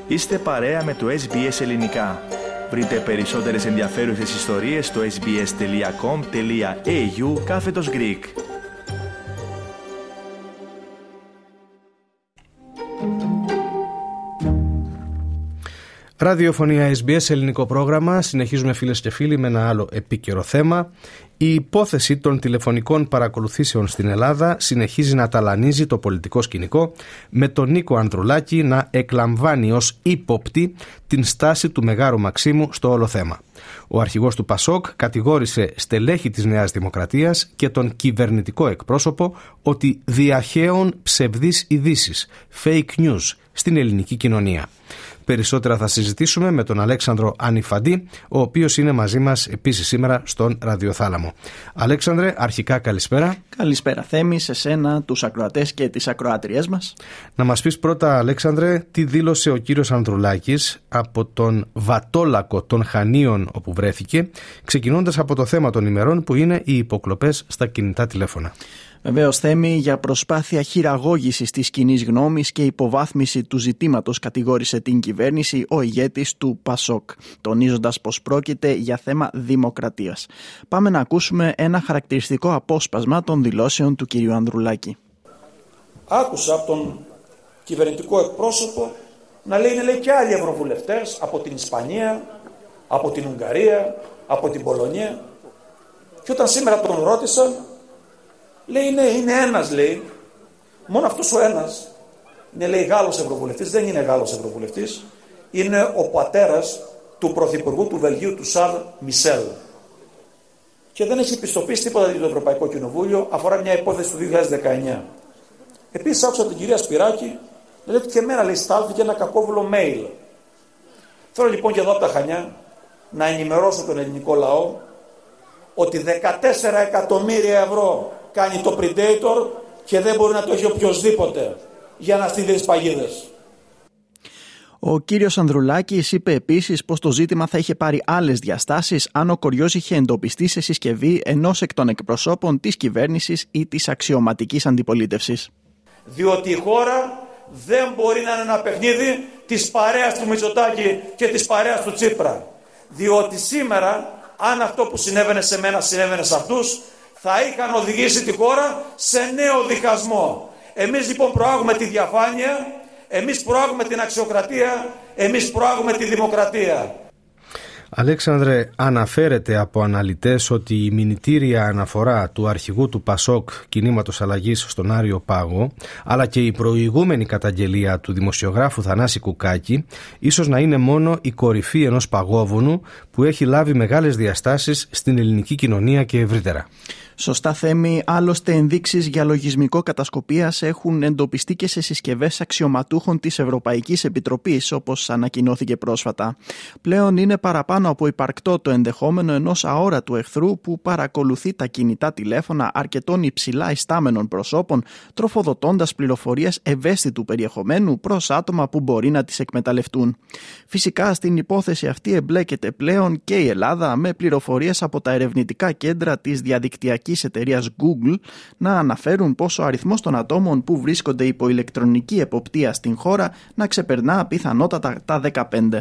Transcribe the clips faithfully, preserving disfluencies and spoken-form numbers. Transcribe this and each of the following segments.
Είστε παρέα με το ες μπι ες Ελληνικά. Βρείτε περισσότερες ενδιαφέρουσες ιστορίες στο sbs.com.au κάθετος Greek. Ραδιοφωνία ες μπι ες, ελληνικό πρόγραμμα. Συνεχίζουμε, φίλες και φίλοι, με ένα άλλο επίκαιρο θέμα. Η υπόθεση των τηλεφωνικών παρακολουθήσεων στην Ελλάδα συνεχίζει να ταλανίζει το πολιτικό σκηνικό, με τον Νίκο Ανδρουλάκη να εκλαμβάνει ως ύποπτη την στάση του Μεγάρου Μαξίμου στο όλο θέμα. Ο αρχηγός του Πασόκ κατηγόρησε στελέχη της Νέας Δημοκρατίας και τον κυβερνητικό εκπρόσωπο ότι διαχέουν ψευδείς ειδήσεις, fake news, στην ελληνική κοινωνία. Περισσότερα θα συζητήσουμε με τον Αλέξανδρο Ανιφαντή, ο οποίος είναι μαζί μας επίσης σήμερα στον Ραδιοθάλαμο. Αλέξανδρε, αρχικά καλησπέρα. Καλησπέρα Θέμη, σε σένα, τους ακροατές και τις ακροάτριές μας. Να μας πεις πρώτα, Αλέξανδρε, τι δήλωσε ο κύριος Ανδρουλάκης από τον βατόλακο των Χανίων όπου βρέθηκε, ξεκινώντας από το θέμα των ημερών που είναι οι υποκλοπές στα κινητά τηλέφωνα. Βεβαίως, Θέμη, για προσπάθεια χειραγώγησης της κοινής γνώμης και υποβάθμιση του ζητήματος κατηγόρησε την κυβέρνηση ο ηγέτης του Πασόκ, τονίζοντας πως πρόκειται για θέμα δημοκρατίας. Πάμε να ακούσουμε ένα χαρακτηριστικό απόσπασμα των δηλώσεων του κυρίου Ανδρουλάκη. Άκουσα από τον κυβερνητικό εκπρόσωπο να λέει, είναι λέει και άλλοι ευρωβουλευτές από την Ισπανία, από την Ουγγαρία, από την Πολωνία, και όταν σήμερα τον ρώτησα, λέει ναι, είναι ένας, λέει, μόνο αυτός ο ένας είναι, λέει, Γάλλος ευρωβουλευτής. Δεν είναι Γάλλος ευρωβουλευτής, είναι ο πατέρας του πρωθυπουργού του Βελγίου, του Σαρλ Μισελ, και δεν έχει πιστοποιήσει τίποτα για το Ευρωπαϊκό Κοινοβούλιο, αφορά μια υπόθεση του δύο χιλιάδες δεκαεννιά. Επίσης άκουσα την κυρία Σπυράκη λέει ότι και εμένα, λέει, στάλθηκε ένα κακόβουλο mail. Θέλω λοιπόν και εδώ από τα Χανιά να ενημερώσω τον ελληνικό λαό ότι δεκατέσσερα εκατομμύρια ευρώ κάνει το Predator και δεν μπορεί να το έχει οποιοσδήποτε για να στείλει τις παγίδες. Ο κύριος Ανδρουλάκης είπε επίσης πως το ζήτημα θα είχε πάρει άλλες διαστάσεις αν ο κοριός είχε εντοπιστεί σε συσκευή ενός εκ των εκπροσώπων της κυβέρνησης ή της αξιωματικής αντιπολίτευσης. Διότι η χώρα δεν μπορεί να είναι ένα παιχνίδι της παρέας του Μητσοτάκη και της παρέας του Τσίπρα. Διότι σήμερα, αν αυτό που συνέβαινε σε μένα συνέβαινε σε αυτούς, θα είχαν οδηγήσει τη χώρα σε νέο διχασμό. Εμείς λοιπόν προάγουμε τη διαφάνεια, εμείς προάγουμε την αξιοκρατία, εμείς προάγουμε τη δημοκρατία. Αλέξανδρε, αναφέρεται από αναλυτές ότι η μηνυτήρια αναφορά του αρχηγού του Πασόκ Κινήματος Αλλαγής στον Άριο Πάγο, αλλά και η προηγούμενη καταγγελία του δημοσιογράφου Θανάση Κουκάκη, ίσως να είναι μόνο η κορυφή ενός παγόβουνου που έχει λάβει μεγάλες διαστάσεις στην ελληνική κοινωνία και ευρύτερα. Σωστά, Θέμη. Άλλωστε, ενδείξεις για λογισμικό κατασκοπίας έχουν εντοπιστεί και σε συσκευές αξιωματούχων της Ευρωπαϊκής Επιτροπής, όπως ανακοινώθηκε πρόσφατα. Πλέον είναι παραπάνω από υπαρκτό το ενδεχόμενο ενός αόρατου εχθρού που παρακολουθεί τα κινητά τηλέφωνα αρκετών υψηλά ιστάμενων προσώπων, τροφοδοτώντας πληροφορίες ευαίσθητου περιεχομένου προς άτομα που μπορεί να τις εκμεταλλευτούν. Φυσικά, στην υπόθεση αυτή εμπλέκεται πλέον και η Ελλάδα, με πληροφορίες από τα ερευνητικά κέντρα της διαδικτυακής εταιρείας Google να αναφέρουν πως ο αριθμός των ατόμων που βρίσκονται υπό ηλεκτρονική εποπτεία στην χώρα να ξεπερνά πιθανότατα τα δεκαπέντε.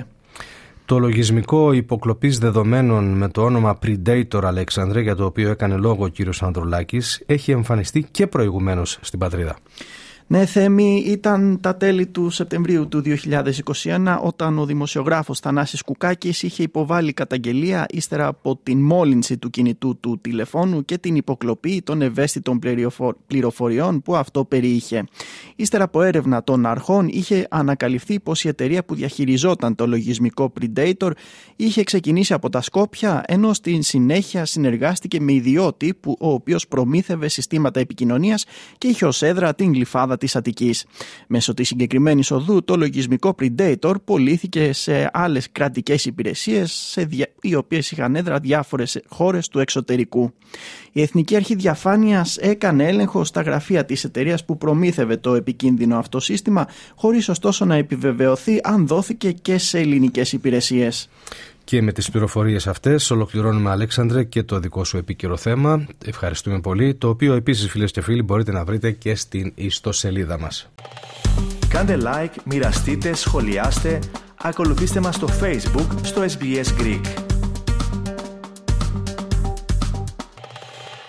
Το λογισμικό υποκλοπής δεδομένων με το όνομα Predator, Αλέξανδρε, για το οποίο έκανε λόγο ο κύριος Ανδρουλάκης, έχει εμφανιστεί και προηγουμένως στην πατρίδα. Ναι, Θέμη, ήταν τα τέλη του Σεπτεμβρίου του δύο χιλιάδες είκοσι ένα όταν ο δημοσιογράφος Θανάσης Κουκάκης είχε υποβάλει καταγγελία ύστερα από την μόλυνση του κινητού του τηλεφώνου και την υποκλοπή των ευαίσθητων πληροφοριών που αυτό περιείχε. Ύστερα από έρευνα των αρχών είχε ανακαλυφθεί πως η εταιρεία που διαχειριζόταν το λογισμικό Predator είχε ξεκινήσει από τα Σκόπια, ενώ στην συνέχεια συνεργάστηκε με ιδιώτη που, ο οποίος προμήθευε συστήματα επικοινωνίας και είχε ως έδρα την Γλυφάδα της Αττικής. Μέσω της συγκεκριμένης οδού το λογισμικό Predator πωλήθηκε σε άλλες κρατικές υπηρεσίες, σε δια... οι οποίες είχαν έδρα διάφορες χώρες του εξωτερικού. Η Εθνική Αρχή Διαφάνειας έκανε έλεγχο στα γραφεία της εταιρείας που προμήθευε το επικίνδυνο αυτό σύστημα, χωρίς ωστόσο να επιβεβαιωθεί αν δόθηκε και σε ελληνικές υπηρεσίες. Και με τις πληροφορίες αυτές ολοκληρώνουμε, Αλέξανδρε, και το δικό σου επίκαιρο θέμα. Ευχαριστούμε πολύ, το οποίο επίσης, φίλες και φίλοι, μπορείτε να βρείτε και στην ιστοσελίδα μας. Κάντε like, μοιραστείτε, σχολιάστε, ακολουθήστε μας στο Facebook στο ες μπι ες Greek.